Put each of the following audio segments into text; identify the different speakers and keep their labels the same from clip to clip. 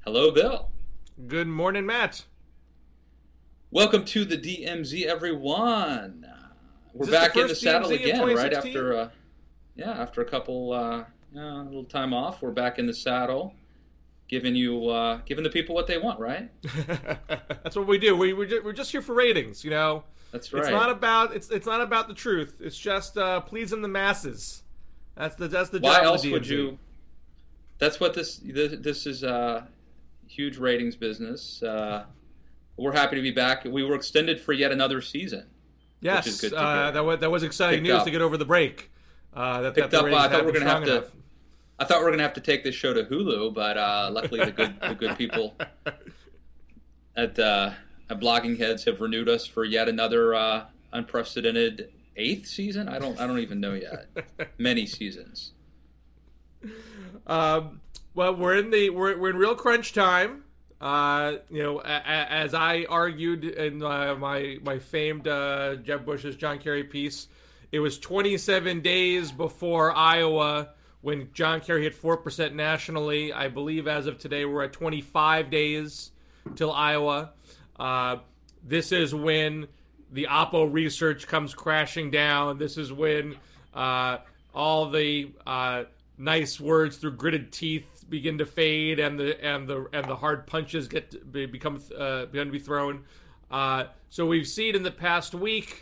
Speaker 1: Hello, Bill.
Speaker 2: Good morning, Matt.
Speaker 1: Welcome to the DMZ, everyone. We're
Speaker 2: Is this the
Speaker 1: back in the
Speaker 2: first
Speaker 1: saddle
Speaker 2: DMZ of
Speaker 1: again, right
Speaker 2: 2016?
Speaker 1: after, after a couple, a little time off. We're back in the saddle, giving the people what they want, right?
Speaker 2: That's what we do. We're just here for ratings, you know.
Speaker 1: That's
Speaker 2: It's
Speaker 1: right.
Speaker 2: not about it's not about the truth. It's just pleasing the masses. That's the
Speaker 1: Why
Speaker 2: job of
Speaker 1: else
Speaker 2: the
Speaker 1: would
Speaker 2: DMZ.
Speaker 1: you? That's what this is. Huge ratings business. We're happy to be back. We were extended for yet another season, which is
Speaker 2: Yes,
Speaker 1: good to hear.
Speaker 2: that was exciting
Speaker 1: Picked
Speaker 2: news
Speaker 1: up.
Speaker 2: to get over the break. That
Speaker 1: Picked
Speaker 2: the
Speaker 1: up.
Speaker 2: ratings
Speaker 1: I thought we
Speaker 2: haven't
Speaker 1: were
Speaker 2: been
Speaker 1: gonna have
Speaker 2: strong
Speaker 1: to.
Speaker 2: enough.
Speaker 1: I thought we were gonna have to take this show to Hulu, but luckily the good people at Blogging Heads have renewed us for yet another unprecedented eighth season. I don't even know yet. Many seasons.
Speaker 2: Well, we're in real crunch time. As I argued in my famed Jeb Bush's John Kerry piece, it was 27 days before Iowa when John Kerry hit 4% nationally. I believe as of today we're at 25 days till Iowa. This is when the Oppo research comes crashing down. This is when all the nice words through gritted teeth begin to fade, and the hard punches begin to be thrown. So we've seen in the past week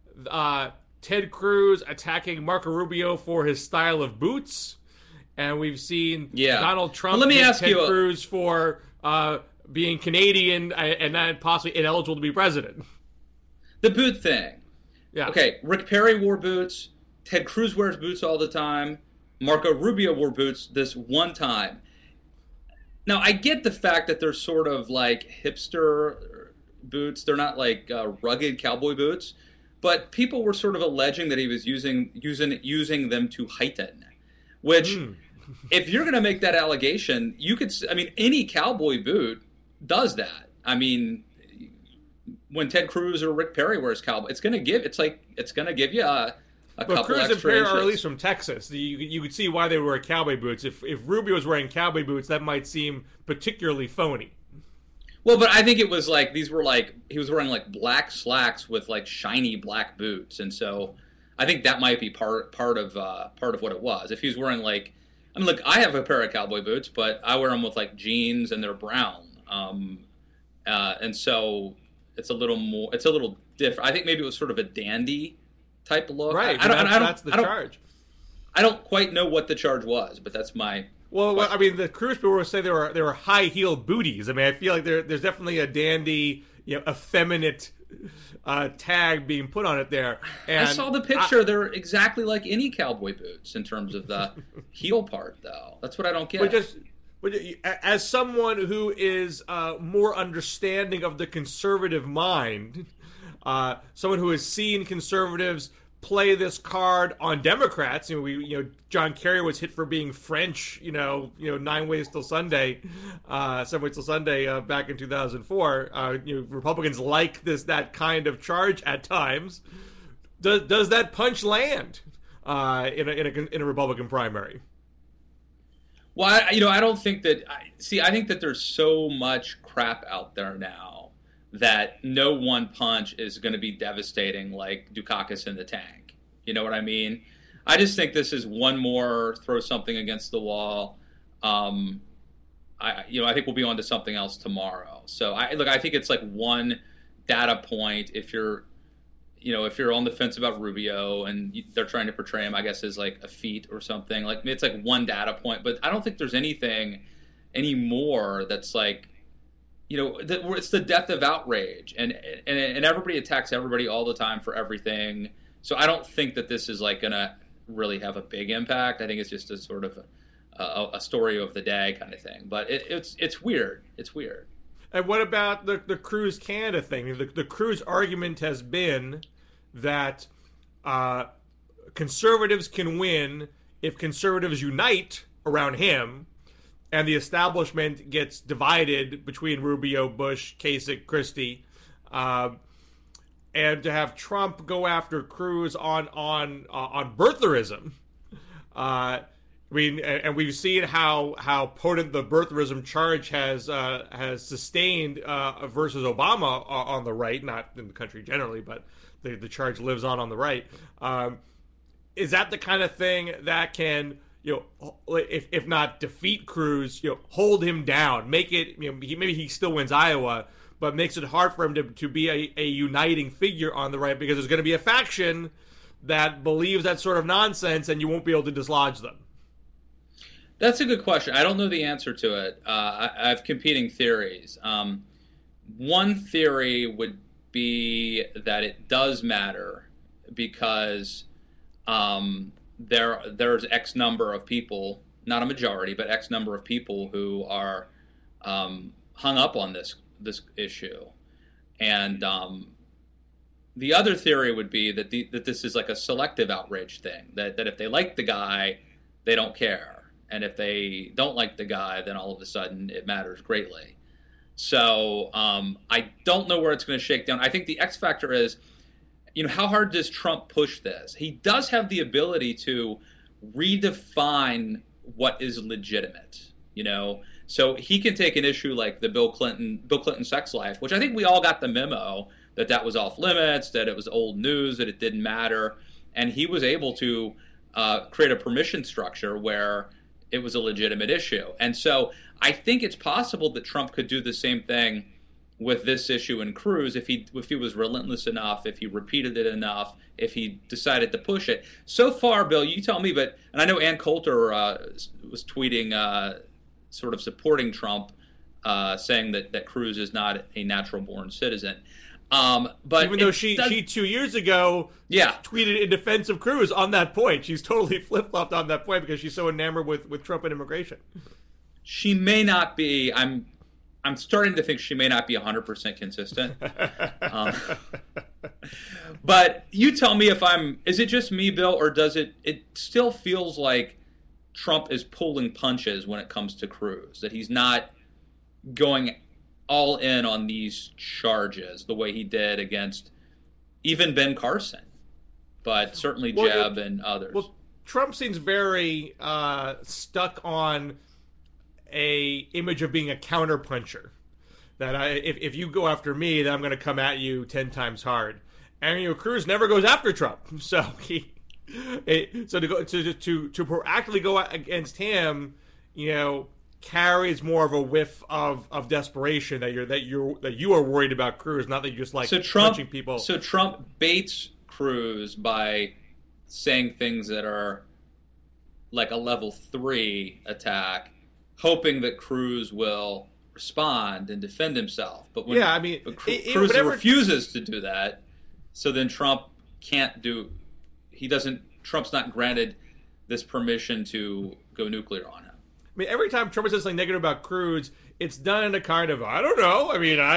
Speaker 2: Ted Cruz attacking Marco Rubio for his style of boots, and we've seen Donald Trump
Speaker 1: Well, let me
Speaker 2: hit
Speaker 1: ask
Speaker 2: Ted
Speaker 1: you
Speaker 2: Cruz for being Canadian and not possibly ineligible to be president.
Speaker 1: the boot thing.
Speaker 2: Yeah.
Speaker 1: Okay, Rick Perry wore boots. Ted Cruz wears boots all the time. Marco Rubio wore boots this one time. Now, I get the fact that they're sort of like hipster boots. They're not like rugged cowboy boots. But people were sort of alleging that he was using them to heighten. Which, if you're going to make that allegation, you could. I mean, any cowboy boot does that. I mean, when Ted Cruz or Rick Perry wears cowboy, it's going to give you a
Speaker 2: But
Speaker 1: couple
Speaker 2: Cruz and
Speaker 1: extra
Speaker 2: Perry
Speaker 1: inches.
Speaker 2: are at least from Texas. You could see why they were cowboy boots. If Rubio was wearing cowboy boots, that might seem particularly phony.
Speaker 1: Well, but I think it was like he was wearing like black slacks with like shiny black boots, and so I think that might be part of what it was. If he was wearing look, I have a pair of cowboy boots, but I wear them with like jeans and they're brown, and so it's a little different. I think maybe it was sort of a dandy type look.
Speaker 2: Right.
Speaker 1: That's
Speaker 2: the charge.
Speaker 1: I don't quite know what the charge was, but that's my.
Speaker 2: Well, I mean, the Cruz people say they were high heel booties. I mean, I feel like there's definitely a dandy, effeminate tag being put on it there. And
Speaker 1: I saw the picture. They're exactly like any cowboy boots in terms of the heel part, though. That's what I don't get.
Speaker 2: But as someone who is more understanding of the conservative mind, someone who has seen conservatives play this card on Democrats. John Kerry was hit for being French. 9 ways till Sunday, 7 ways till Sunday back in 2004. Republicans like that kind of charge at times. Does that punch land in a Republican primary?
Speaker 1: Well, I don't think that. I think that there's so much crap out there now that no one punch is going to be devastating like Dukakis in the tank. You know what I mean? I just think this is one more throw something against the wall. I think we'll be on to something else tomorrow. So I think it's like one data point if you're on the fence about Rubio and they're trying to portray him, I guess, as like a feat or something. Like it's like one data point, but I don't think there's anything anymore that's like. It's the death of outrage, and everybody attacks everybody all the time for everything. So I don't think that this is like gonna really have a big impact. I think it's just a sort of a story of the day kind of thing. But it's weird. It's weird.
Speaker 2: And what about the Cruz Canada thing? The Cruz argument has been that conservatives can win if conservatives unite around him, and the establishment gets divided between Rubio, Bush, Kasich, Christie, and to have Trump go after Cruz on birtherism I mean, and we've seen how potent the birtherism charge has sustained versus Obama on the right, not in the country generally, but the charge lives on the right. Is that the kind of thing that can, if not defeat Cruz, hold him down, make it, maybe he still wins Iowa, but makes it hard for him to be a uniting figure on the right, because there's going to be a faction that believes that sort of nonsense, and you won't be able to dislodge them?
Speaker 1: That's a good question. I don't know the answer to it. I have competing theories. One theory would be that it does matter because there's X number of people, not a majority, but X number of people who are hung up on this issue. And the other theory would be that this is like a selective outrage thing, that if they like the guy, they don't care. And if they don't like the guy, then all of a sudden it matters greatly. So I don't know where it's going to shake down. I think the X factor is, how hard does Trump push this? He does have the ability to redefine what is legitimate, So he can take an issue like the Bill Clinton sex life, which I think we all got the memo that was off limits, that it was old news, that it didn't matter. And he was able to create a permission structure where it was a legitimate issue. And so I think it's possible that Trump could do the same thing with this issue in Cruz if he was relentless enough, if he repeated it enough, if he decided to push it. So far, Bill, you tell me, and I know Ann Coulter was tweeting sort of supporting Trump, saying that Cruz is not a natural-born citizen. But
Speaker 2: even though she 2 years ago tweeted in defense of Cruz on that point, she's totally flip-flopped on that point because she's so enamored with Trump and immigration. She
Speaker 1: may not be. I'm starting to think she may not be 100% consistent. But you tell me is it just me, Bill, or does it still feels like Trump is pulling punches when it comes to Cruz, that he's not going all in on these charges the way he did against even Ben Carson, but certainly Jeb and others.
Speaker 2: Well, Trump seems very stuck on a image of being a counterpuncher. That if you go after me, then I'm going to come at you 10 times hard. And Cruz never goes after Trump, so to proactively go against him, carries more of a whiff of desperation that you are worried about Cruz, not that you just like punching people.
Speaker 1: So Trump baits Cruz by saying things that are like a level 3 attack, hoping that Cruz will respond and defend himself. But when Cruz refuses to do that, so then Trump can't do. Trump's not granted this permission to go nuclear on him.
Speaker 2: I mean, every time Trump says something negative about Cruz, it's done in a kind of, I don't know. I mean,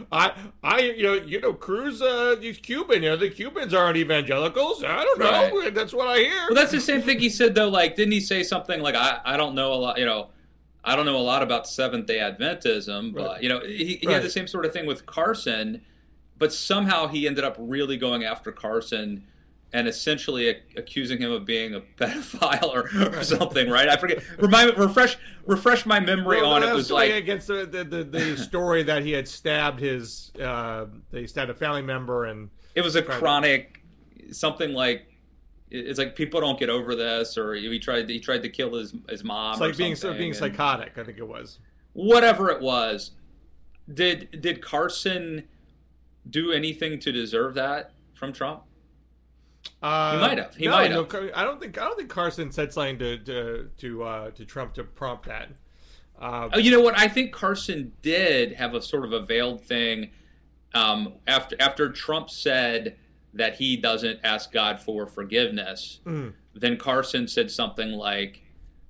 Speaker 2: Cruz, he's Cuban. The Cubans aren't evangelicals. I don't know. Right. That's what I hear.
Speaker 1: Well, that's the same thing he said, though. Like, didn't he say something like, I don't know a lot, I don't know a lot about Seventh-day Adventism, but, he had the same sort of thing with Carson, but somehow he ended up really going after Carson and essentially accusing him of being a pedophile or something, right? I forget. Refresh my memory on it. Was like
Speaker 2: against the story that he had stabbed they stabbed a family member, and
Speaker 1: it was a chronic something like. It's like people don't get over this, or he tried to kill his mom.
Speaker 2: It's like being psychotic. I think it was.
Speaker 1: Whatever it was, did Carson do anything to deserve that from Trump? He might have. He might have.
Speaker 2: I don't think Carson said something to Trump to prompt that.
Speaker 1: You know what? I think Carson did have a sort of a veiled thing after Trump said that he doesn't ask God for forgiveness. Then Carson said something like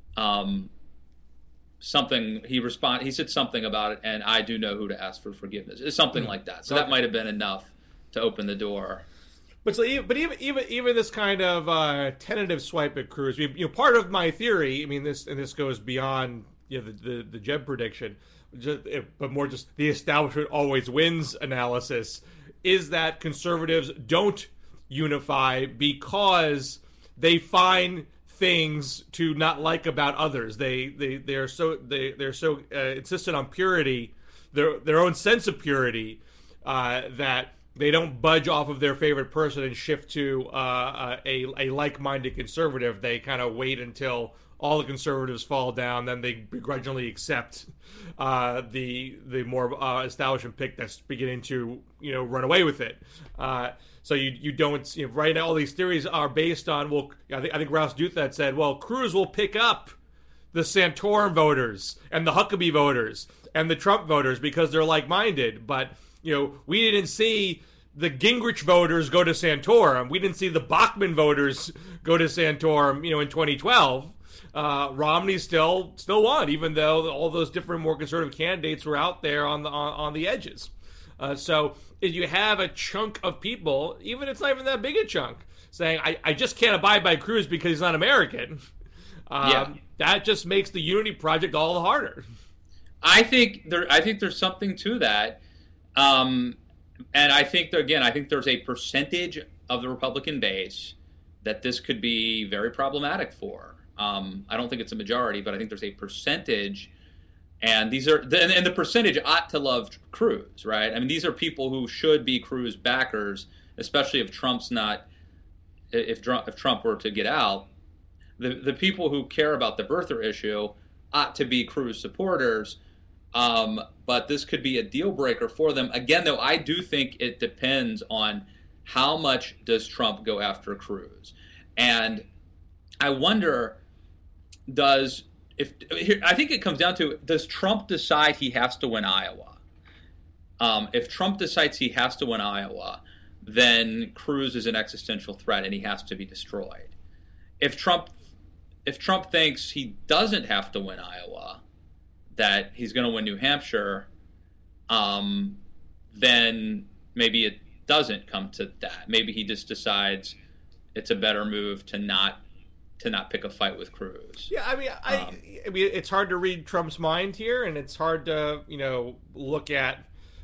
Speaker 1: he said something about it, and I do know who to ask for forgiveness. It's something like that. So that might have been enough to open the door.
Speaker 2: But even this kind of tentative swipe at Cruz, part of my theory, this goes beyond the Jeb prediction, but more just the establishment always wins analysis, is that conservatives don't unify because they find things to not like about others. They're so insistent on purity, their own sense of purity, that they don't budge off of their favorite person and shift to a like-minded conservative. They kind of wait until all the conservatives fall down, then they begrudgingly accept the more establishment pick that's beginning to run away with it. So you don't right now all these theories are based on I think Rouse Douthat said Cruz will pick up the Santorum voters and the Huckabee voters and the Trump voters because they're like-minded, but we didn't see the Gingrich voters go to Santorum. We didn't see the Bachmann voters go to Santorum in 2012. Romney still won, even though all those different more conservative candidates were out there on the edges. So if you have a chunk of people, even if it's not even that big a chunk, saying I just can't abide by Cruz because he's not American, that just makes the Unity Project all the harder.
Speaker 1: I think there's something to that, and I think there's a percentage of the Republican base that this could be very problematic for. I don't think it's a majority, but I think there's a percentage, and the percentage ought to love Cruz, right? I mean, these are people who should be Cruz backers, especially if Trump were to get out. The people who care about the birther issue ought to be Cruz supporters, but this could be a deal breaker for them. Again, though, I do think it depends on how much does Trump go after Cruz, and I wonder. I think it comes down to, does Trump decide he has to win Iowa? If Trump decides he has to win Iowa, then Cruz is an existential threat and he has to be destroyed. If Trump thinks he doesn't have to win Iowa, that he's going to win New Hampshire, then maybe it doesn't come to that. Maybe he just decides it's a better move to not pick a fight with Cruz.
Speaker 2: Yeah, I mean, it's hard to read Trump's mind here, and it's hard to look at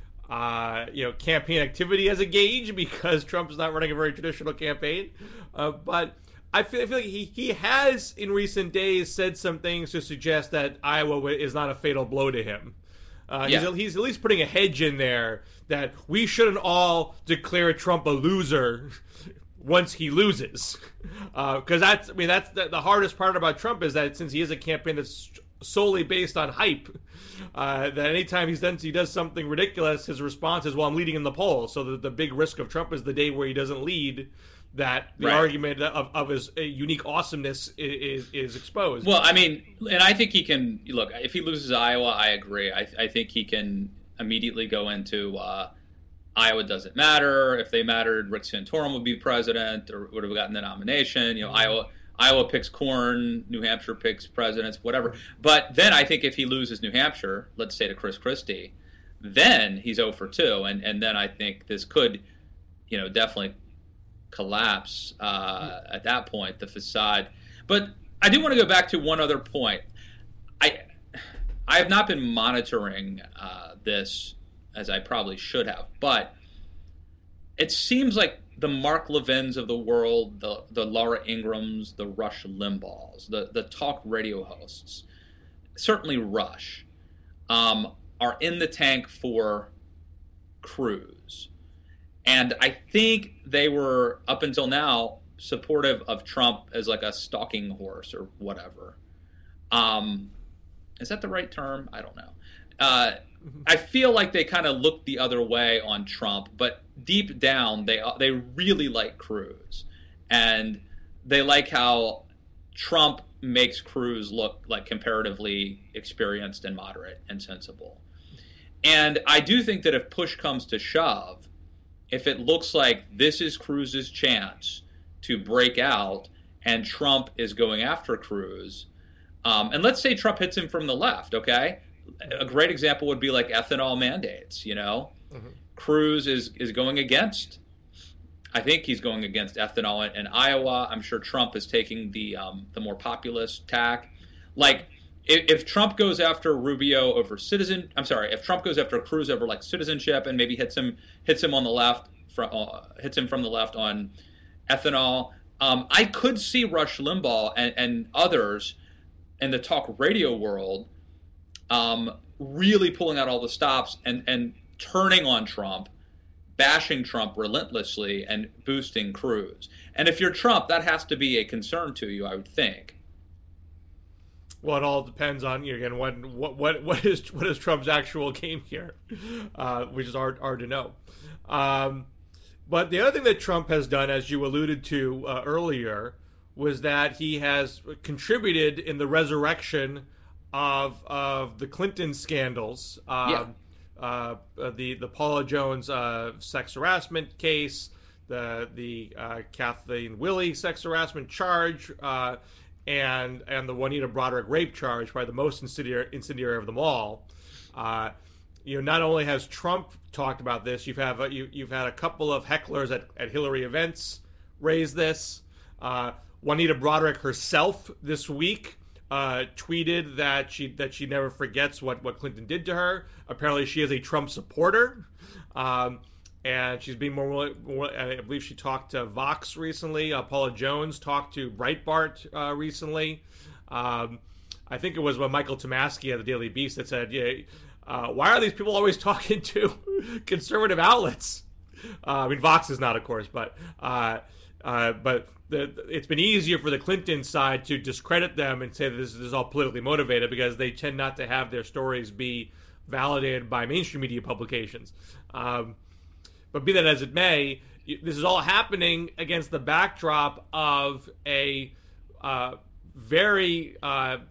Speaker 2: campaign activity as a gauge because Trump's not running a very traditional campaign. But I feel like he has in recent days said some things to suggest that Iowa is not a fatal blow to him. He's at least putting a hedge in there that we shouldn't all declare Trump a loser once he loses, because that's the hardest part about Trump is that since he is a campaign that's solely based on hype, that anytime he does something ridiculous, his response is, "Well, I'm leading in the polls." So the big risk of Trump is the day where he doesn't lead, that the argument of his unique awesomeness is exposed.
Speaker 1: Well, I mean, and I think he can look. If he loses Iowa, I agree. I think he can immediately go into. Iowa doesn't matter. If they mattered, Rick Santorum would be president or would have gotten the nomination. Iowa picks Corn, New Hampshire picks presidents, whatever. But then I think if he loses New Hampshire, let's say to Chris Christie, then he's 0 for 2. And then I think this could, definitely collapse at that point, the facade. But I do want to go back to one other point. I have not been monitoring this as I probably should have. But it seems like the Mark Levins of the world, the Laura Ingrams, the Rush Limbaughs, the talk radio hosts, certainly Rush, are in the tank for Cruz. And I think they were, up until now, supportive of Trump as like a stalking horse or whatever. Is that the right term? I don't know. I feel like they kind of look the other way on Trump, but deep down they really like Cruz, and they like how Trump makes Cruz look like comparatively experienced and moderate and sensible. And I do think that if push comes to shove, if it looks like this is Cruz's chance to break out and Trump is going after Cruz, and let's say Trump hits him from the left, okay? A great example would be like ethanol mandates, Mm-hmm. Cruz is going against, I think he's going against ethanol in Iowa. I'm sure Trump is taking the more populist tack. Like, if Trump goes after Rubio over if Trump goes after Cruz over like citizenship and maybe hits him on the left, hits him from the left on ethanol, I could see Rush Limbaugh and others in the talk radio world really pulling out all the stops and turning on Trump, bashing Trump relentlessly, and boosting Cruz. And if you're Trump, that has to be a concern to you, I would think.
Speaker 2: Well, it all depends on, again, what is Trump's actual game here, which is hard to know. But the other thing that Trump has done, as you alluded to earlier, was that he has contributed in the resurrection of the Clinton scandals. The Paula Jones sex harassment case, the Kathleen Willey sex harassment charge, and the Juanita Broaddrick rape charge, probably the most incendiary of them all. Not only has Trump talked about this, you've had a couple of hecklers at Hillary events raise this. Juanita Broaddrick herself this week tweeted that she never forgets what Clinton did to her. Apparently, she is a Trump supporter, and she's being more. I believe she talked to Vox recently. Paula Jones talked to Breitbart recently. I think it was Michael Tomasky at the Daily Beast that said, why are these people always talking to conservative outlets? I mean, Vox is not, of course, but it's been easier for the Clinton side to discredit them and say that this is all politically motivated because they tend not to have their stories be validated by mainstream media publications. But be that as it may, this is all happening against the backdrop of a very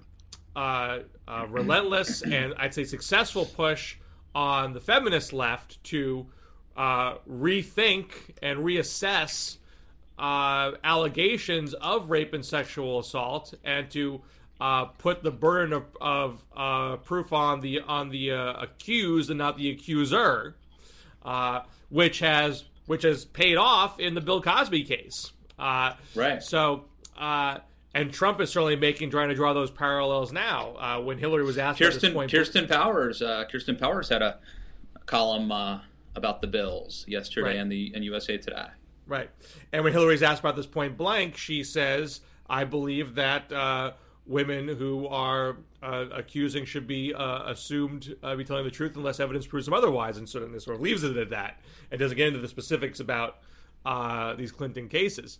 Speaker 2: relentless and I'd say successful push on the feminist left to rethink and reassess allegations of rape and sexual assault, and to put the burden of proof on the accused and not the accuser, which has paid off in the Bill Cosby case.
Speaker 1: Right.
Speaker 2: So. And Trump is certainly trying to draw those parallels now. When Hillary was asked at this point,
Speaker 1: Kirsten Powers had a column about the bills yesterday in USA Today.
Speaker 2: Right. And when Hillary's asked about this point blank, she says, "I believe that women who are accusing should be assumed be telling the truth unless evidence proves them otherwise," and sort of leaves it at that, and doesn't get into the specifics about these Clinton cases.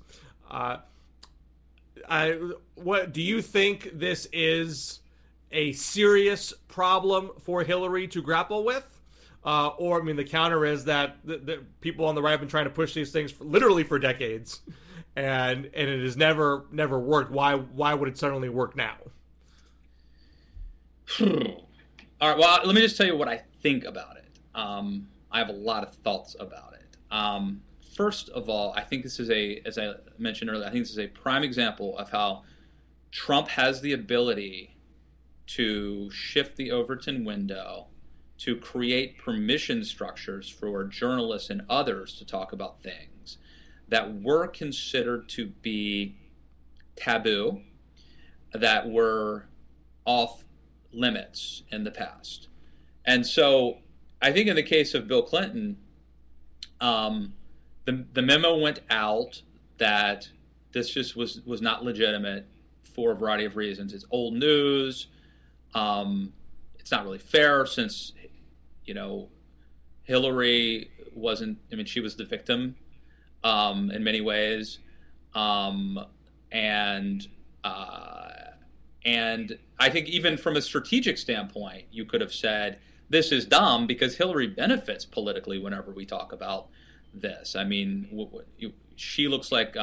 Speaker 2: What do you think this is a serious problem for Hillary to grapple with? Or, I mean, the counter is that the people on the right have been trying to push these things literally for decades, and it has never worked. Why would it suddenly work now?
Speaker 1: All right. Well, let me just tell you what I think about it. I have a lot of thoughts about it. First of all, I think this is as I mentioned earlier, I think this is a prime example of how Trump has the ability to shift the Overton window, to create permission structures for journalists and others to talk about things that were considered to be taboo, that were off limits in the past. And so I think in the case of Bill Clinton, the memo went out that this just was not legitimate for a variety of reasons. It's old news. It's not really fair since, Hillary wasn't, she was the victim in many ways. And I think even from a strategic standpoint, you could have said, this is dumb because Hillary benefits politically whenever we talk about this. I mean, she looks like,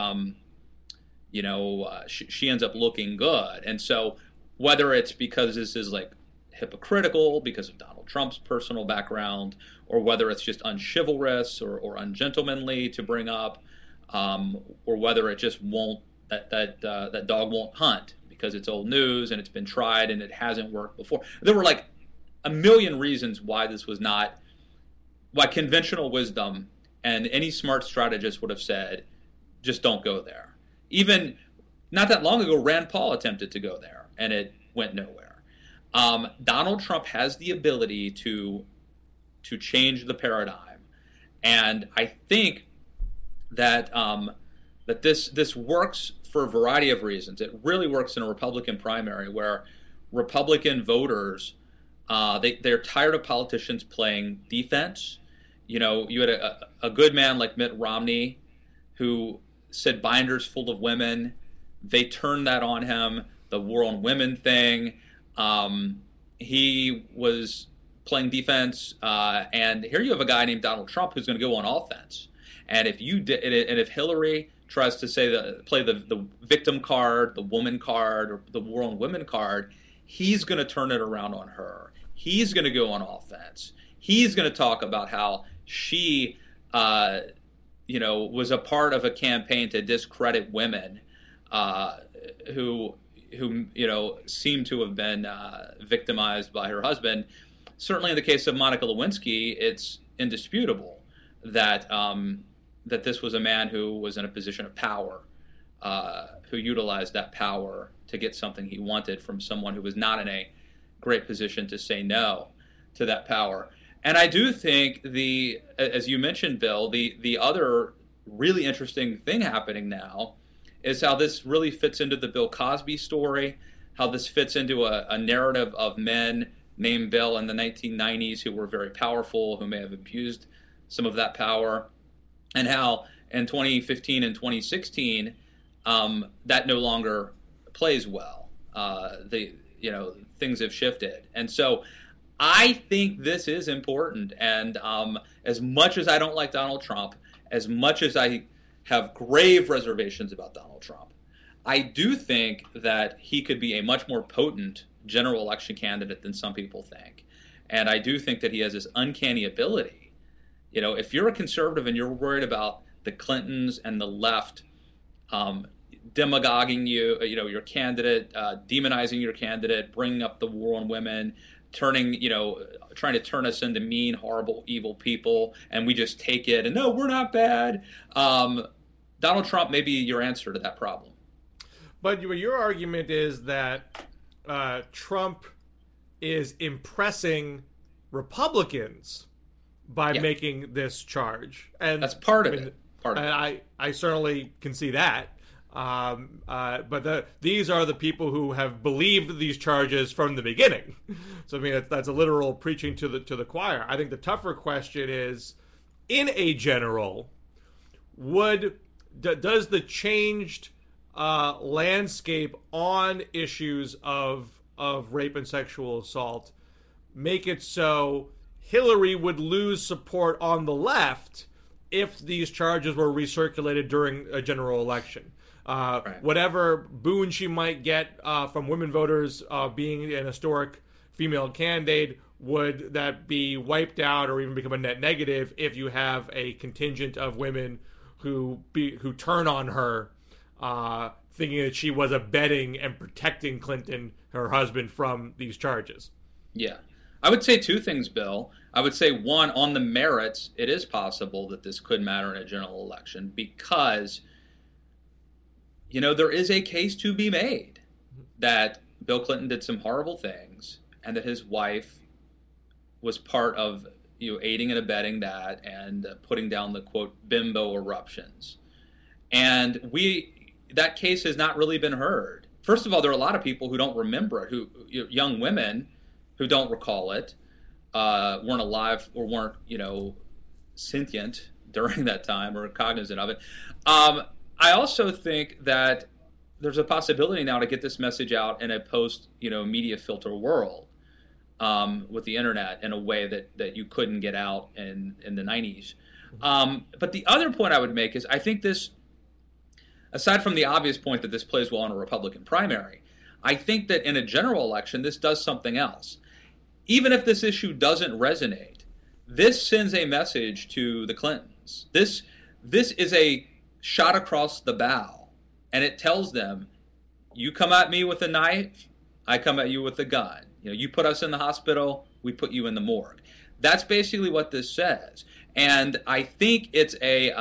Speaker 1: she ends up looking good. And so whether it's because this is like hypocritical because of Donald Trump's personal background, or whether it's just unchivalrous or ungentlemanly to bring up, or whether it just won't, that dog won't hunt because it's old news and it's been tried and it hasn't worked before. There were like a million reasons why this was not, why conventional wisdom and any smart strategist would have said, just don't go there. Even not that long ago, Rand Paul attempted to go there, and it went nowhere. Donald Trump has the ability to change the paradigm, and I think that that this works for a variety of reasons. It really works in a Republican primary where Republican voters they're tired of politicians playing defense. You had a good man like Mitt Romney who said binders full of women. They turned that on him. The war on women thing. He was playing defense, and here you have a guy named Donald Trump who's going to go on offense. And if Hillary tries to play the victim card, the woman card, or the war on women card, he's going to turn it around on her. He's going to go on offense. He's going to talk about how she, was a part of a campaign to discredit women who seem to have been victimized by her husband. Certainly in the case of Monica Lewinsky, it's indisputable that that this was a man who was in a position of power, who utilized that power to get something he wanted from someone who was not in a great position to say no to that power. And I do think as you mentioned, Bill, the other really interesting thing happening now is how this really fits into the Bill Cosby story, how this fits into a narrative of men named Bill in the 1990s who were very powerful, who may have abused some of that power, and how in 2015 and 2016 that no longer plays well. Things have shifted, and so I think this is important. And as much as I don't like Donald Trump, as much as I have grave reservations about Donald Trump, I do think that he could be a much more potent general election candidate than some people think. And I do think that he has this uncanny ability. If you're a conservative and you're worried about the Clintons and the left demagoguing your candidate, demonizing your candidate, bringing up the war on women, trying to turn us into mean, horrible, evil people, and we just take it and no, we're not bad. Donald Trump may be your answer to that problem.
Speaker 2: But your argument is that Trump is impressing Republicans by making this charge, and
Speaker 1: that's part of it.
Speaker 2: I certainly can see that. But these are the people who have believed these charges from the beginning. So I mean, that's a literal preaching to the choir. I think the tougher question is, in a general, does the changed landscape on issues of rape and sexual assault make it so Hillary would lose support on the left if these charges were recirculated during a general election? Right. Whatever boon she might get from women voters being an historic female candidate, would that be wiped out or even become a net negative if you have a contingent of women who turn on her, thinking that she was abetting and protecting Clinton, her husband, from these charges?
Speaker 1: Yeah. I would say two things, Bill. I would say, one, on the merits, it is possible that this could matter in a general election because, there is a case to be made that Bill Clinton did some horrible things and that his wife was part of aiding and abetting that and putting down the, quote, bimbo eruptions. And that case has not really been heard. First of all, there are a lot of people who don't remember it, young women who don't recall it, weren't alive or weren't, sentient during that time or cognizant of it. I also think that there's a possibility now to get this message out in a post, media filter world with the internet in a way that you couldn't get out in the 90s. But the other point I would make is I think this, aside from the obvious point that this plays well in a Republican primary, I think that in a general election, this does something else. Even if this issue doesn't resonate, this sends a message to the Clintons. This is a shot across the bow, and it tells them, you come at me with a knife, I come at you with a gun. You put us in the hospital, we put you in the morgue. That's basically what this says. And I think it's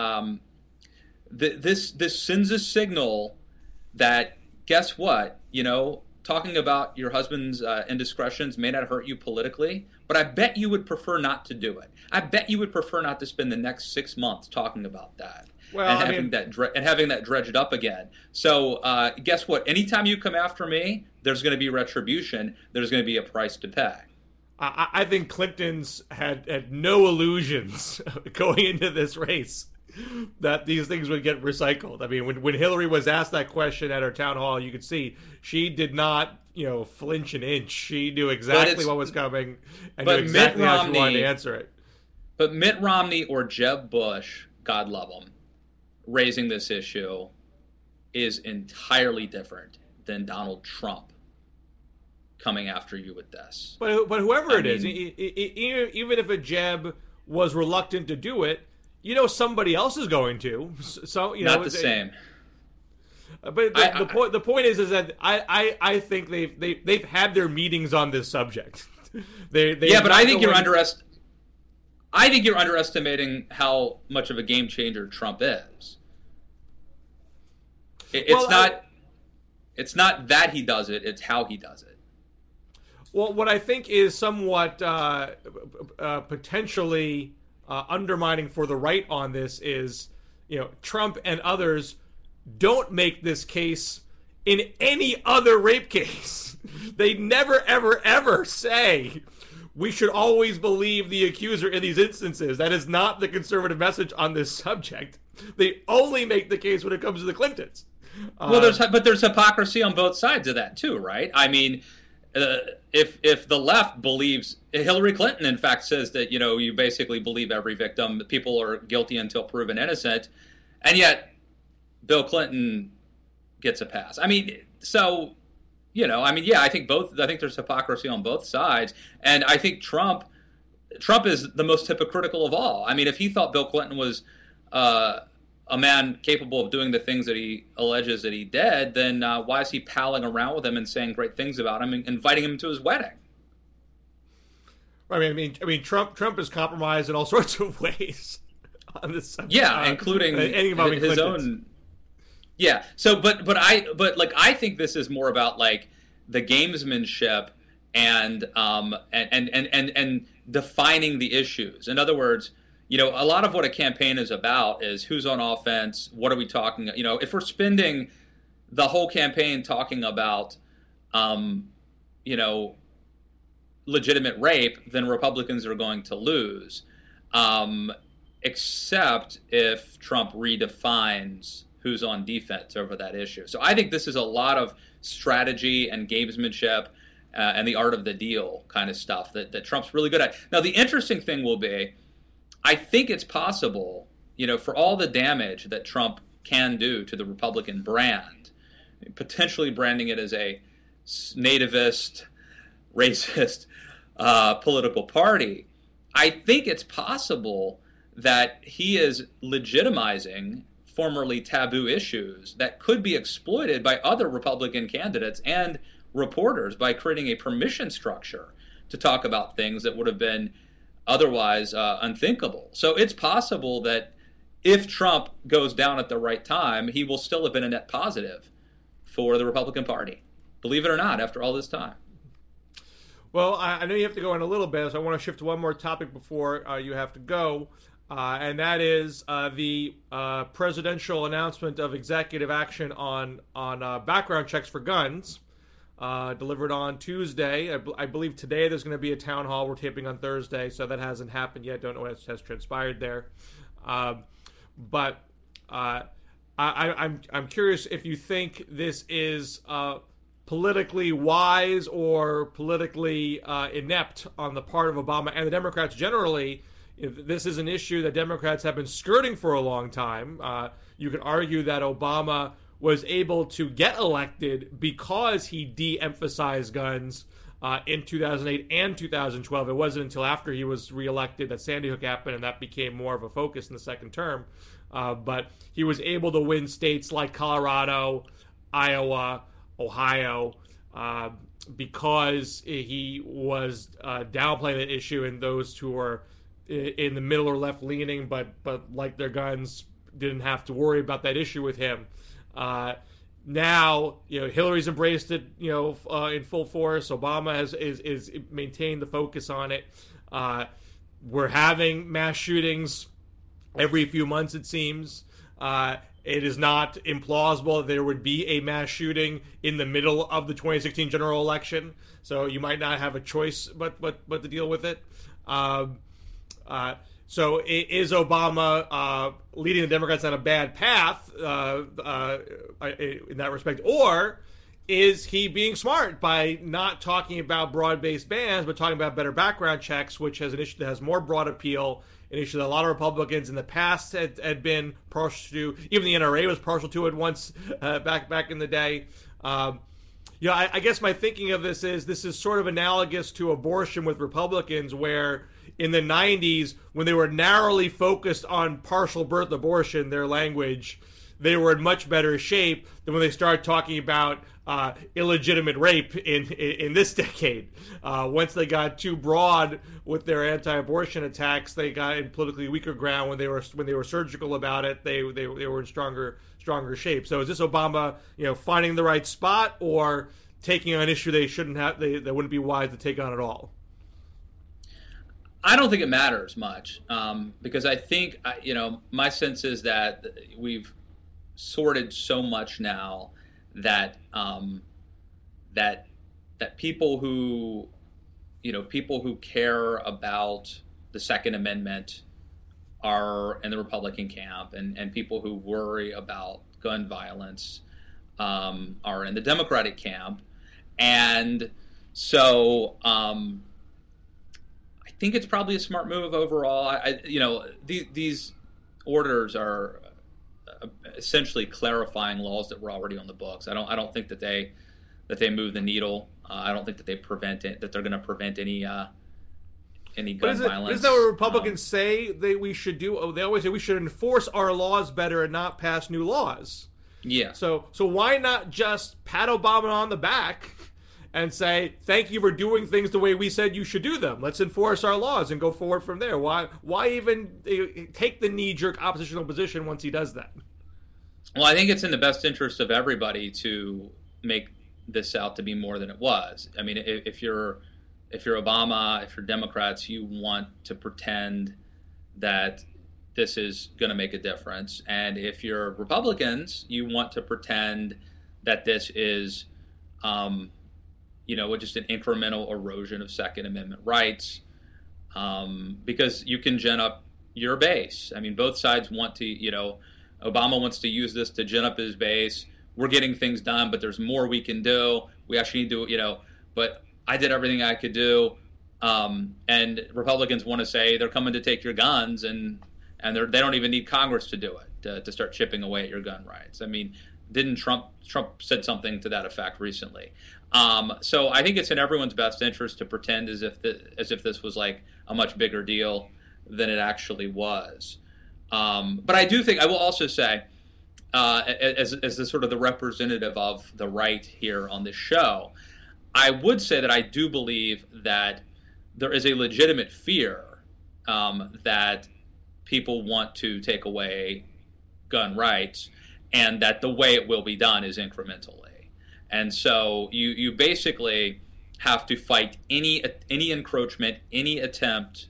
Speaker 1: this sends a signal that, guess what, talking about your husband's indiscretions may not hurt you politically, but I bet you would prefer not to do it. I bet you would prefer not to spend the next 6 months talking about that.
Speaker 2: Well,
Speaker 1: and having that dredged up again. So guess what? Anytime you come after me, there's going to be retribution. There's going to be a price to pay.
Speaker 2: I think Clinton's had no illusions going into this race that these things would get recycled. I mean, when Hillary was asked that question at her town hall, you could see she did not, flinch an inch. She knew exactly what was coming and knew exactly how she wanted to answer it.
Speaker 1: But Mitt Romney or Jeb Bush, God love them, raising this issue is entirely different than Donald Trump coming after you with this.
Speaker 2: But whoever it is, even if a Jeb was reluctant to do it, somebody else is going to. So
Speaker 1: not the same.
Speaker 2: But the point is that I think they've had their meetings on this subject.
Speaker 1: But I think you're underestimating how much of a game changer Trump is. It's not that he does it; it's how he does it.
Speaker 2: Well, what I think is somewhat potentially undermining for the right on this is, Trump and others don't make this case in any other rape case. They never, ever, ever say we should always believe the accuser in these instances. That is not the conservative message on this subject. They only make the case when it comes to the Clintons.
Speaker 1: Well, there's hypocrisy on both sides of that too, right? I mean, if the left believes Hillary Clinton, in fact, says that you basically believe every victim, people are guilty until proven innocent, and yet Bill Clinton gets a pass. I mean, so I think there's hypocrisy on both sides, and I think Trump is the most hypocritical of all. I mean, if he thought Bill Clinton was a man capable of doing the things that he alleges that he did, then why is he palling around with him and saying great things about him and inviting him to his wedding?
Speaker 2: I mean, Trump is compromised in all sorts of ways on this subject.
Speaker 1: Yeah, including his
Speaker 2: Clintons.
Speaker 1: Own. Yeah. So, but I think this is more about like the gamesmanship and defining the issues. In other words, a lot of what a campaign is about is who's on offense, what are we talking, if we're spending the whole campaign talking about, legitimate rape, then Republicans are going to lose, except if Trump redefines who's on defense over that issue. So I think this is a lot of strategy and gamesmanship and the art of the deal kind of stuff that Trump's really good at. Now, the interesting thing will be, I think it's possible, for all the damage that Trump can do to the Republican brand, potentially branding it as a nativist, racist political party, I think it's possible that he is legitimizing formerly taboo issues that could be exploited by other Republican candidates and reporters by creating a permission structure to talk about things that would have been otherwise unthinkable. So it's possible that if Trump goes down at the right time, he will still have been a net positive for the Republican Party. Believe it or not, after all this time.
Speaker 2: Well, I know you have to go in a little bit, so I want to shift to one more topic before you have to go, and that is the presidential announcement of executive action on background checks for guns. Delivered on Tuesday. I believe today there's going to be a town hall. We're taping on Thursday, so that hasn't happened yet. Don't know what has transpired there. But I'm curious if you think this is politically wise or politically inept on the part of Obama and the Democrats generally. If this is an issue that Democrats have been skirting for a long time. You could argue that Obama was able to get elected because he de-emphasized guns in 2008 and 2012. It wasn't until after he was reelected that Sandy Hook happened, and that became more of a focus in the second term. But he was able to win states like Colorado, Iowa, Ohio, because he was downplaying the issue, and those who were in the middle or left leaning but like their guns didn't have to worry about that issue with him. Now, Hillary's embraced it, in full force. Obama is maintained the focus on it. We're having mass shootings every few months, it seems. It is not implausible that there would be a mass shooting in the middle of the 2016 general election. So you might not have a choice but to deal with it. So is Obama leading the Democrats on a bad path in that respect? Or is he being smart by not talking about broad-based bans, but talking about better background checks, which has an issue that has more broad appeal, an issue that a lot of Republicans in the past had been partial to. Even the NRA was partial to it once back in the day. I guess my thinking of this is sort of analogous to abortion with Republicans, where in the 90s, when they were narrowly focused on partial birth abortion, their language, they were in much better shape than when they started talking about illegitimate rape in this decade. Once they got too broad with their anti-abortion attacks, they got in politically weaker ground. When they were surgical about it, they were in stronger shape. So is this Obama, finding the right spot, or taking on an issue they shouldn't have? They wouldn't be wise to take on at all.
Speaker 1: I don't think it matters much, because I think, my sense is that we've sorted so much now that that people who care about the Second Amendment are in the Republican camp, and people who worry about gun violence are in the Democratic camp, and so. I think it's probably a smart move overall. These orders are essentially clarifying laws that were already on the books. I don't think that they move the needle. I don't think that they're going to prevent any gun violence.
Speaker 2: Isn't that what Republicans say we should do? They always say we should enforce our laws better and not pass new laws.
Speaker 1: Yeah.
Speaker 2: So why not just pat Obama on the back and say, thank you for doing things the way we said you should do them. Let's enforce our laws and go forward from there. Why even take the knee-jerk oppositional position once he does that?
Speaker 1: Well, I think it's in the best interest of everybody to make this out to be more than it was. I mean, if you're Obama, if you're Democrats, you want to pretend that this is going to make a difference. And if you're Republicans, you want to pretend that this is just an incremental erosion of Second Amendment rights, because you can gin up your base. I mean, both sides want to, Obama wants to use this to gin up his base. We're getting things done, but there's more we can do. We actually need to, but I did everything I could do. And Republicans want to say they're coming to take your guns, and they don't even need Congress to do it, to start chipping away at your gun rights. I mean, didn't Trump said something to that effect recently? So I think it's in everyone's best interest to pretend as if this was like a much bigger deal than it actually was. But I do think, I will also say, as the sort of the representative of the right here on this show, I would say that I do believe that there is a legitimate fear that people want to take away gun rights, and that the way it will be done is incrementally. And so you basically have to fight any encroachment, any attempt,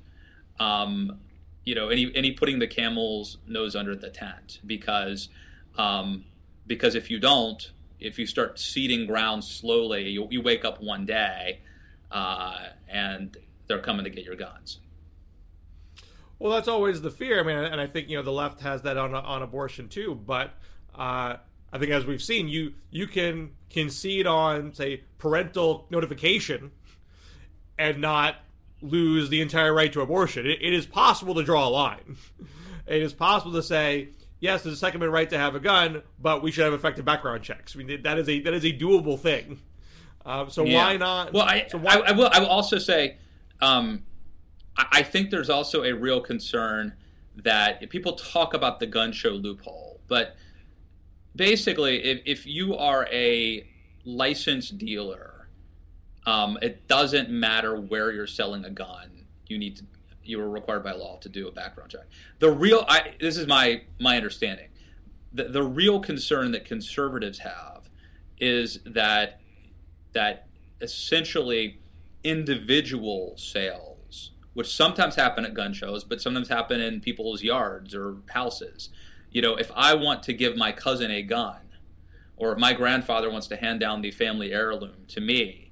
Speaker 1: any putting the camel's nose under the tent, because if you start ceding ground slowly, you wake up one day and they're coming to get your guns.
Speaker 2: Well, that's always the fear. I mean, and I think the left has that on abortion too. But I think, as we've seen, you can concede on, say, parental notification and not lose the entire right to abortion. It is possible to draw a line. It is possible to say, yes, there's a Second Amendment right to have a gun, but we should have effective background checks. I mean, that is a doable thing. Why not?
Speaker 1: Well, I will also say, I think there's also a real concern that people talk about the gun show loophole, but basically, if you are a licensed dealer, it doesn't matter where you're selling a gun. You are required by law to do a background check. This is my understanding. The real concern that conservatives have is that essentially individual sales, which sometimes happen at gun shows, but sometimes happen in people's yards or houses. If I want to give my cousin a gun, or if my grandfather wants to hand down the family heirloom to me,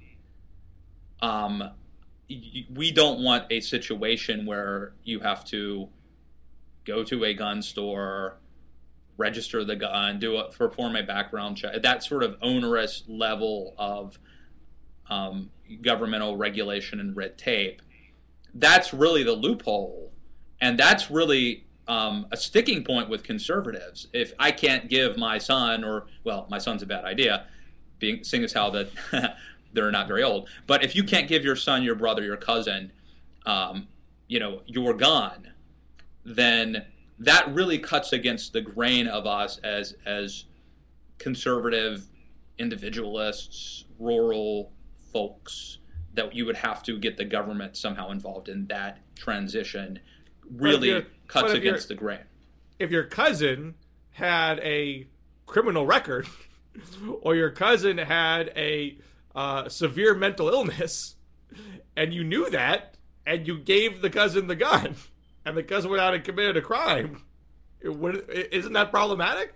Speaker 1: we don't want a situation where you have to go to a gun store, register the gun, perform a background check, that sort of onerous level of governmental regulation and red tape. That's really the loophole, and that's really a sticking point with conservatives. If I can't give my son, my son's a bad idea, seeing as how that they're not very old, but if you can't give your son, your brother, your cousin, your gun, then that really cuts against the grain of us as conservative individualists, rural folks, that you would have to get the government somehow involved in that transition. Really cuts against the grain.
Speaker 2: If your cousin had a criminal record, or your cousin had a severe mental illness, and you knew that, and you gave the cousin the gun, and the cousin went out and committed a crime, isn't that problematic?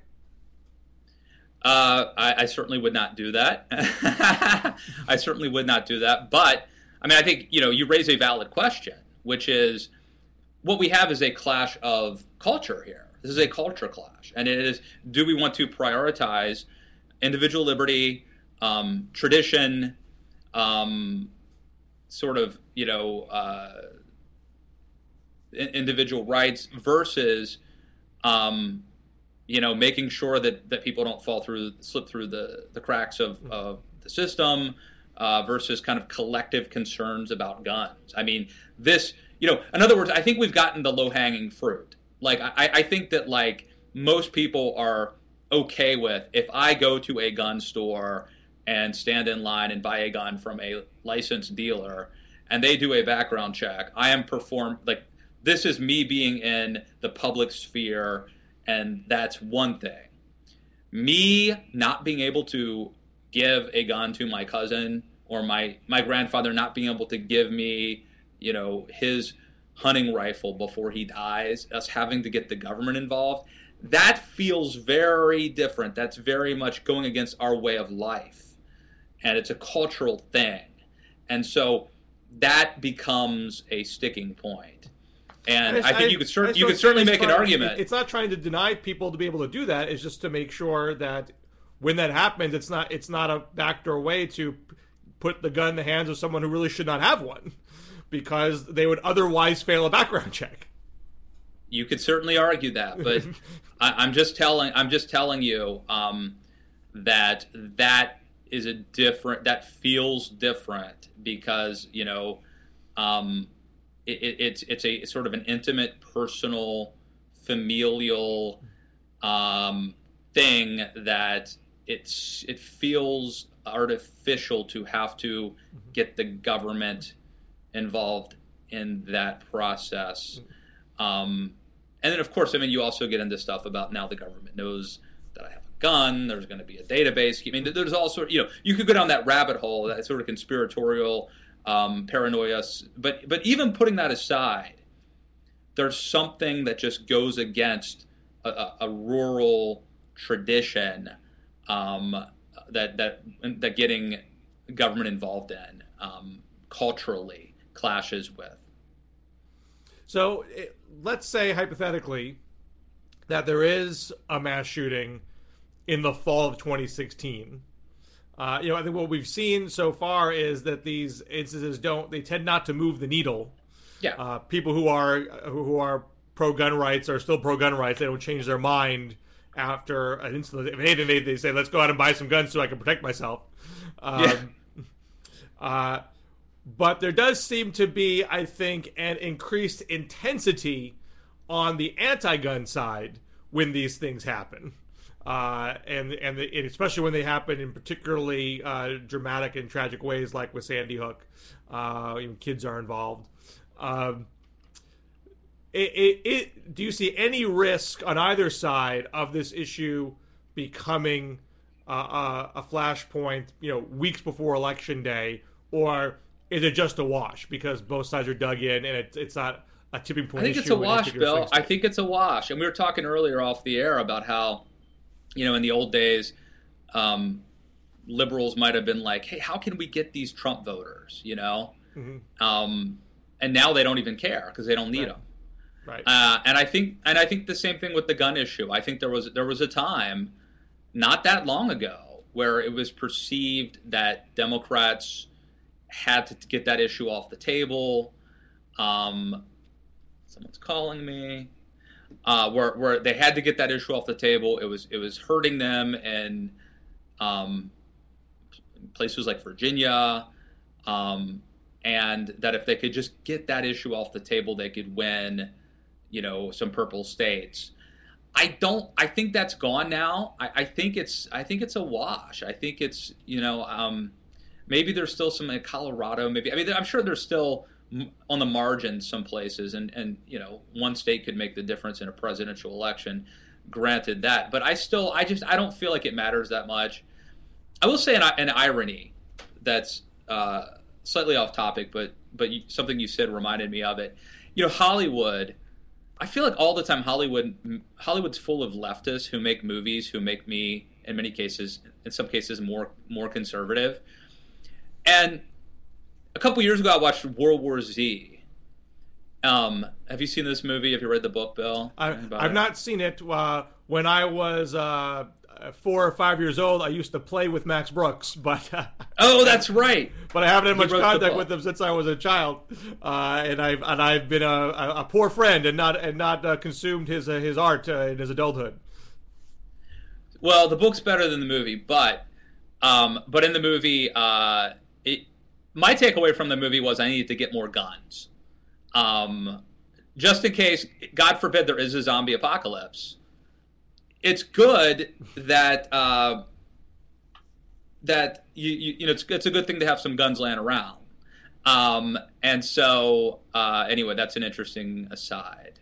Speaker 1: I certainly would not do that. I certainly would not do that. But, I think, you raise a valid question, which is, what we have is a clash of culture here. This is a culture clash. And it is, do we want to prioritize individual liberty, tradition, individual rights versus, making sure that people don't slip through the cracks of the system, versus kind of collective concerns about guns. In other words, I think we've gotten the low-hanging fruit. I think that, most people are okay with, if I go to a gun store and stand in line and buy a gun from a licensed dealer, and they do a background check, this is me being in the public sphere, and that's one thing. Me not being able to give a gun to my cousin, or my grandfather not being able to give me, his hunting rifle before he dies, us having to get the government involved, that feels very different. That's very much going against our way of life. And it's a cultural thing. And so that becomes a sticking point. And I think you could certainly make an argument.
Speaker 2: It's not trying to deny people to be able to do that. It's just to make sure that when that happens, it's not a backdoor way to put the gun in the hands of someone who really should not have one, because they would otherwise fail a background check.
Speaker 1: You could certainly argue that, but I'm just telling you that is that feels different, because it's a sort of an intimate, personal, familial thing that it feels artificial to have to get the government involved in that process. And then, of course, you also get into stuff about, now the government knows that I have a gun, there's going to be a database. There's all sorts, you could go down that rabbit hole, that sort of conspiratorial paranoia. But even putting that aside, there's something that just goes against a rural tradition that getting government involved in culturally clashes with.
Speaker 2: So let's say, hypothetically, that there is a mass shooting in the fall of 2016. I think what we've seen so far is that these instances tend not to move the needle.
Speaker 1: Yeah.
Speaker 2: People who are pro-gun rights are still pro-gun rights. They don't change their mind after an incident. If anything, they say, let's go out and buy some guns so I can protect myself. But there does seem to be, I think, an increased intensity on the anti-gun side when these things happen. And especially when they happen in particularly dramatic and tragic ways, like with Sandy Hook. Kids are involved. Do you see any risk on either side of this issue becoming a flashpoint, weeks before election day, or is it just a wash because both sides are dug in and it's not a tipping point?
Speaker 1: I think it's a wash, Bill. I think it's a wash. And we were talking earlier off the air about how, in the old days, liberals might have been like, hey, how can we get these Trump voters,
Speaker 2: Mm-hmm.
Speaker 1: And now they don't even care because they don't need them.
Speaker 2: Right.
Speaker 1: And I think the same thing with the gun issue. I think there was a time not that long ago where it was perceived that Democrats had to get that issue off the table. Someone's calling me. Where they had to get that issue off the table. It was hurting them in places like Virginia, and that if they could just get that issue off the table, they could win, some purple states. I think that's gone now. I think it's a wash. I think it's maybe there's still some in Colorado. Maybe I'm sure there's still on the margins some places, and one state could make the difference in a presidential election. Granted that, but I don't feel like it matters that much. I will say an irony that's slightly off topic, but something you said reminded me of it. Hollywood. I feel like all the time Hollywood's full of leftists who make movies who make me, in some cases, more conservative. And a couple years ago, I watched World War Z. Have you seen this movie? Have you read the book, Bill?
Speaker 2: I've not seen it. When I was 4 or 5 years old, I used to play with Max Brooks, but
Speaker 1: oh, that's right.
Speaker 2: But I haven't had much contact with him since I was a child, and I've been a poor friend and not consumed his art in his adulthood.
Speaker 1: Well, the book's better than the movie, but in the movie, my takeaway from the movie was I needed to get more guns, just in case, God forbid, there is a zombie apocalypse. It's good that it's a good thing to have some guns laying around, and so anyway, that's an interesting aside.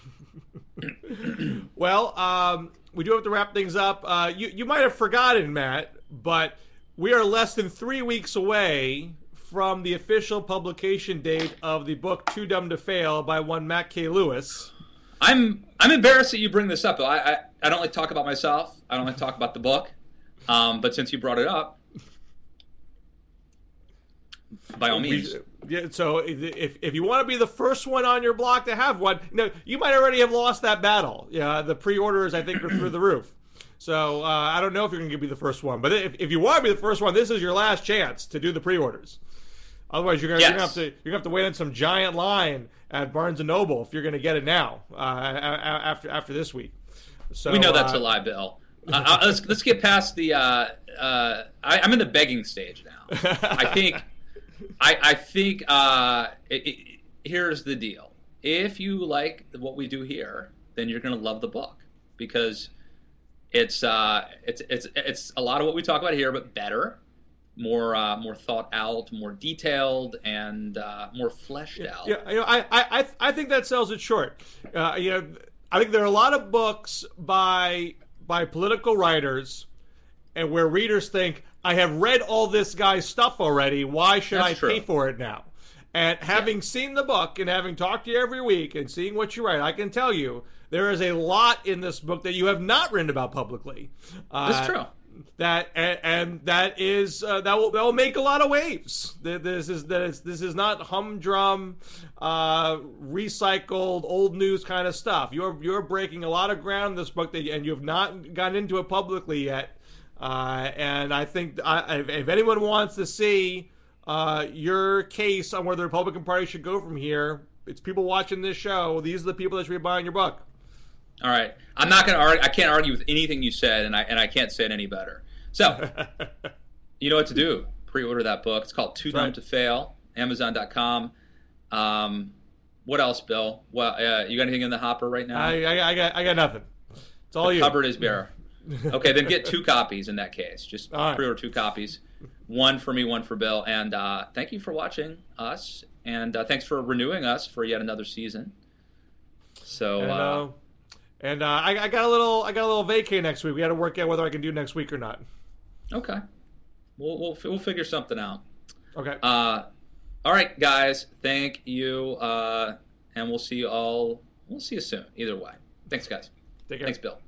Speaker 2: Well, we do have to wrap things up. You might have forgotten, Matt, but we are less than 3 weeks away from the official publication date of the book Too Dumb to Fail by one Matt K. Lewis.
Speaker 1: I'm embarrassed that you bring this up. I don't like to talk about myself. I don't like to talk about the book. But since you brought it up, by all means.
Speaker 2: Yeah, so if you want to be the first one on your block to have one, you might already have lost that battle. Yeah, the pre-orders, I think, are through the roof. So I don't know if you're going to be the first one. But if you want to be the first one, this is your last chance to do the pre-orders. Otherwise, you're gonna have to wait in some giant line at Barnes and Noble if you're going to get it now after this week. So
Speaker 1: we know that's a lie, Bill. Let's get past the. I'm in the begging stage now. I think here's the deal. If you like what we do here, then you're going to love the book because it's a lot of what we talk about here, but better. More thought out, more detailed, and more fleshed out.
Speaker 2: Yeah, I think that sells it short. I think there are a lot of books by political writers, and where readers think, I have read all this guy's stuff already. Why should I pay for it now? And having seen the book and having talked to you every week and seeing what you write, I can tell you there is a lot in this book that you have not written about publicly.
Speaker 1: That's true.
Speaker 2: That will make a lot of waves. This is not humdrum, recycled old news kind of stuff. You're breaking a lot of ground in this book and you have not gotten into it publicly yet. And I think if anyone wants to see your case on where the Republican Party should go from here, it's people watching this show. These are the people that should be buying your book.
Speaker 1: All right, I'm not going to argue. I can't argue with anything you said, and I can't say it any better. So, you know what to do. Pre-order that book. It's called Too Dumb to Fail. Amazon.com. What else, Bill? Well, you got anything in the hopper right now?
Speaker 2: I got nothing. It's all you.
Speaker 1: The cupboard is bare. Okay, then get 2 copies in that case. Just pre-order 2 copies. One for me, one for Bill. And thank you for watching us, and thanks for renewing us for yet another season. So.
Speaker 2: And I got a little vacay next week. We got to work out whether I can do next week or not.
Speaker 1: Okay. We'll figure something out.
Speaker 2: Okay.
Speaker 1: All right, guys. Thank you. And we'll see you all. We'll see you soon. Either way. Thanks, guys.
Speaker 2: Take care.
Speaker 1: Thanks, Bill.